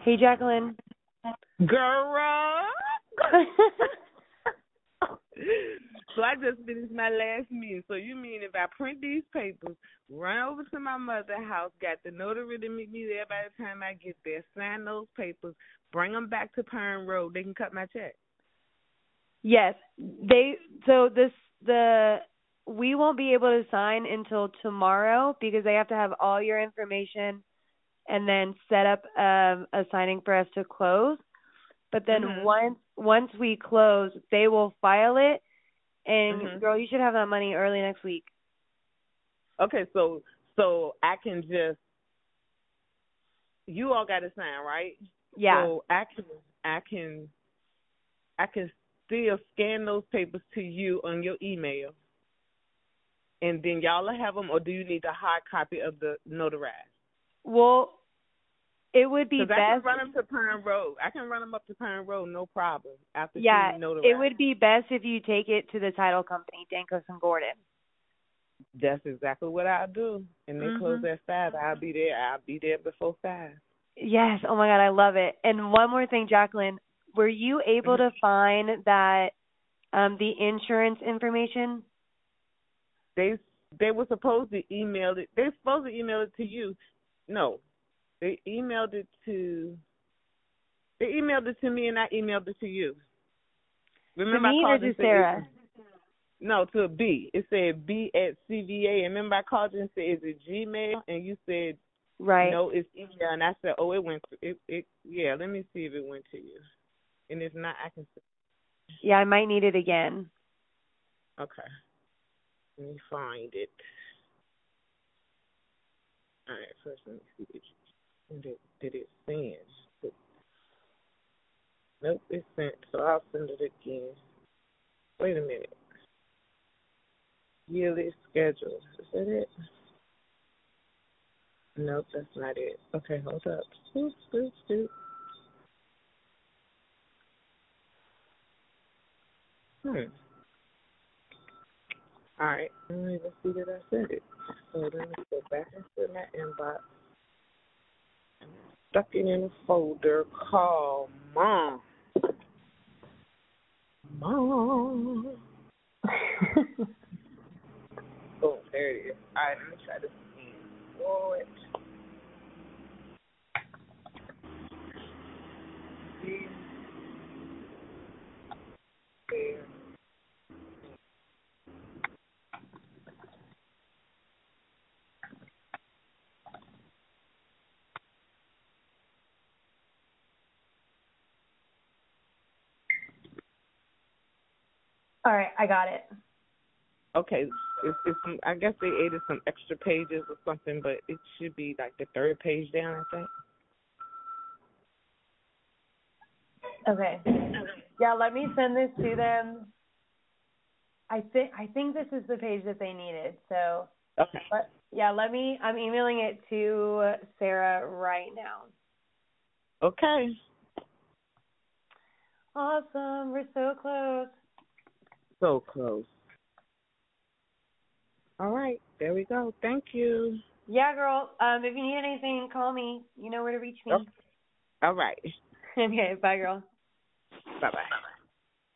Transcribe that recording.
Hey, Jacqueline. Girl. So I just finished my last meeting. So you mean if I print these papers, run over to my mother's house, got the notary to meet me there by the time I get there, sign those papers, bring them back to Pine Road, they can cut my check? Yes. We won't be able to sign until tomorrow because they have to have all your information and then set up a signing for us to close. But then once we close, they will file it. And girl, you should have that money early next week. Okay, so I can just, you all got to sign, right? Yeah. So I can still scan those papers to you on your email, and then y'all will have them, or do you need a hard copy of the notarized? Well, it would be best. I can run them to Pine Road. I can run them up to Pine Road, no problem. After she notarized. It would be best if you take it to the title company, Dancos and Gordon. That's exactly what I'll do. And they close at 5. I'll be there. I'll be there before 5. Yes. Oh my God, I love it. And one more thing, Jacqueline, were you able to find that the insurance information? They were supposed to email it. They're supposed to email it to you. No. They emailed it to me, and I emailed it to you. Remember, to me I called or to Sarah? No, to B. It said B at CVA. And remember, I called you and said, "Is it Gmail?" And you said, right. "No, it's email." And I said, "Oh, it went. Yeah. Let me see if it went to you. And if not, I can." Yeah, I might need it again. Okay. Let me find it. All right. First, let me see if did it send. Nope, it sent. So I'll send it again. Wait a minute. Yearly schedule. Is that it? Nope, that's not it. Okay, hold up. Scoop. All right. I don't even see that I sent it. So let me go back into my inbox. Stuck it in a folder called Mom. Oh, there it is. All right, let me try this again. Lord. There. All right, I got it. Okay, it's I guess they added some extra pages or something, but it should be like the third page down, I think. Okay. Yeah, let me send this to them. I think this is the page that they needed. So Okay. I'm emailing it to Sarah right now. Okay. Awesome. We're so close. So close. All right, there we go. Thank you. Yeah, girl. If you need anything, call me. You know where to reach me. Okay. All right. Okay, bye, girl. Bye-bye.